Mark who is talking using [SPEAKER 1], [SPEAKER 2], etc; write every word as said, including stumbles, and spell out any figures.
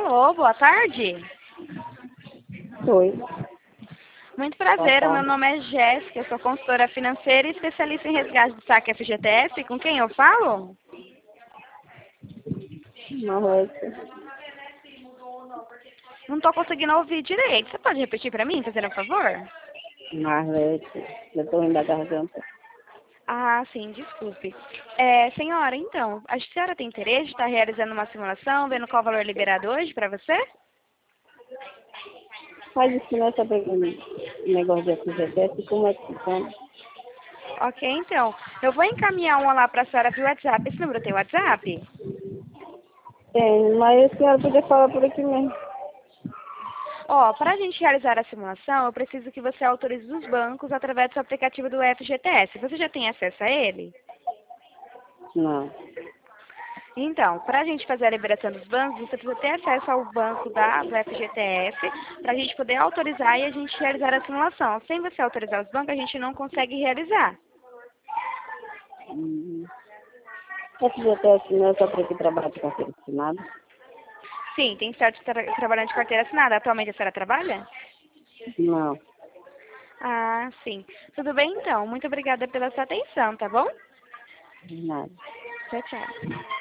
[SPEAKER 1] Alô, boa tarde.
[SPEAKER 2] Oi.
[SPEAKER 1] Muito
[SPEAKER 2] Boa
[SPEAKER 1] prazer, o meu
[SPEAKER 2] tarde.
[SPEAKER 1] nome é Jéssica, eu sou consultora financeira e especialista em resgate de saque F G T S. Com quem eu falo?
[SPEAKER 2] Marlete.
[SPEAKER 1] Não estou conseguindo ouvir direito. Você pode repetir para mim, fazendo um favor?
[SPEAKER 2] Marlete. Eu tô indo da garganta.
[SPEAKER 1] Ah, sim, desculpe. É, senhora, então, a senhora tem interesse de estar realizando uma simulação, vendo qual valor liberado hoje para você?
[SPEAKER 2] Faz isso não é sobre um negócio de F G T S, como é que funciona?
[SPEAKER 1] Ok, então, eu vou encaminhar uma lá para a senhora via WhatsApp. Esse número tem WhatsApp?
[SPEAKER 2] Tem, mas a senhora podia falar por aqui mesmo.
[SPEAKER 1] Ó, para a gente realizar a simulação, eu preciso que você autorize os bancos através do seu aplicativo do F G T S. Você já tem acesso a ele?
[SPEAKER 2] Não.
[SPEAKER 1] Então, para a gente fazer a liberação dos bancos, você precisa ter acesso ao banco da, do F G T S para a gente poder autorizar e a gente realizar a simulação. Sem você autorizar os bancos, a gente não consegue realizar.
[SPEAKER 2] Hum. F G T S não é só para que trabalha de carteira assinada?
[SPEAKER 1] Sim, tem que estar tra trabalhando de carteira assinada. Atualmente a senhora trabalha?
[SPEAKER 2] Não.
[SPEAKER 1] Ah, sim. Tudo bem então. Muito obrigada pela sua atenção, tá bom?
[SPEAKER 2] Nada.
[SPEAKER 1] Tchau, tchau.